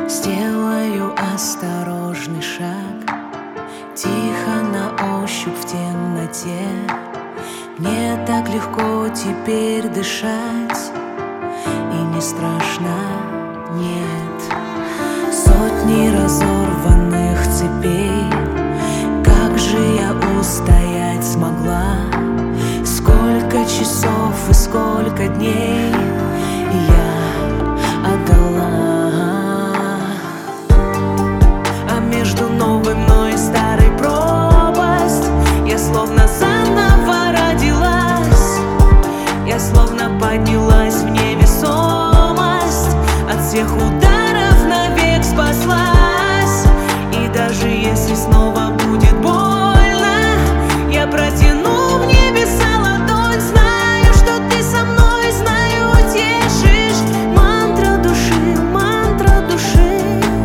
Сделаю осторожный шаг, тихо на ощупь в темноте. Мне так легко теперь дышать, и не страшно, нет. Сотни разорванных цепей, как же я устоять смогла? Сколько часов и сколько дней я отдала. А между новой мной и старой пропасть. Я словно заново родилась, я словно поднялась в невесомость. От всех ударов навек спаслась. И даже если снова будет больно, я протяну в небеса ладонь. Знаю, что ты со мной, знаю, утешишь. Мантра души, мантра души.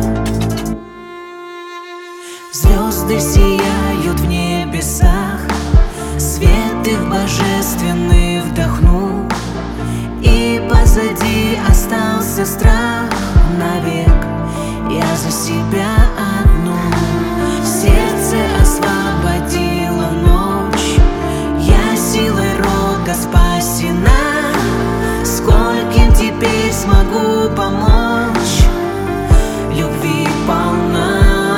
Звезды сияют в небесах, свет их божественный вдохну, и позади остался страх навек. Я за себя одну. В сердце освободила ночь, я силой рода спасена. Скольким теперь смогу помочь? Любви полна.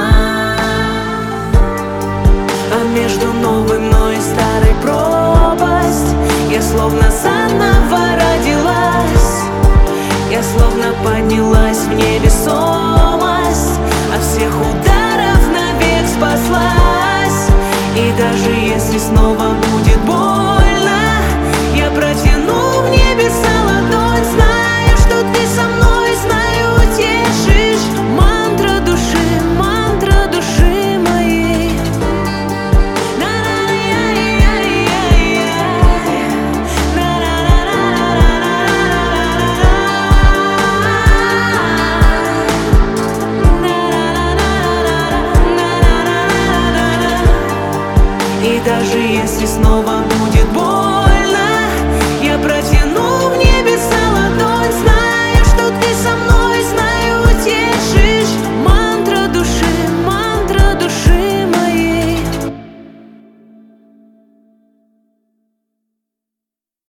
А между новой мной и старой пропасть. Я словно заново родилась, я словно поднялась в невесомость. От всех ударов навек спаслась. И даже если снова